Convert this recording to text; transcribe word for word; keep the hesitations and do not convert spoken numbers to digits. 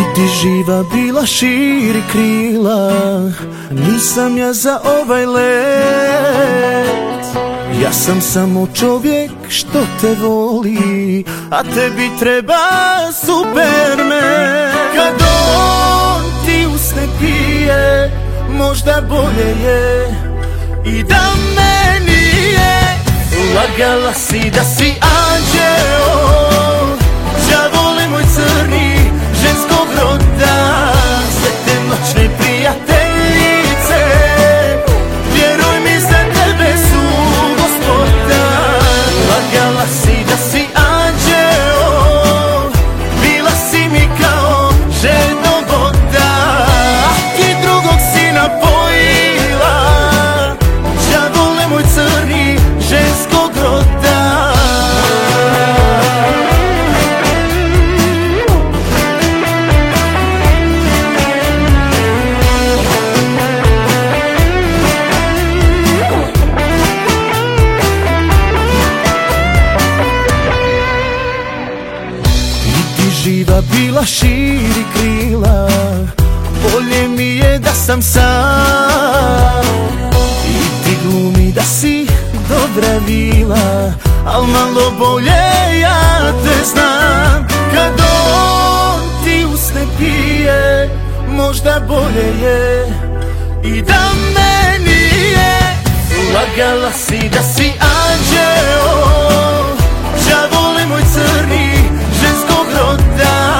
Ti živa bila širi krila, nisam ja za ovaj let. Ja sam samo čovjek što te voli, a tebi treba Superman. Kad on ti usne pije, možda bolje je i da me nije. Lagala si da si anđeo, đavole moj crni, ženskog roda, sve te noćne prijateljice, vjeruj mi za tebe su gospoda. Lagala si da si anđeo, bila si mi kao žedno voda, a ti drugog si napojila, đavole moj crni, ženskog roda. Živa bila širi krila, bolje mi je da sam sam. I ti glumi da si dobra vila, al malo bolje ja te znam. Kad on ti usne pije, možda bolje je i da me nije. Lagala si da si anđeo, đavole moj crni, ženskog roda,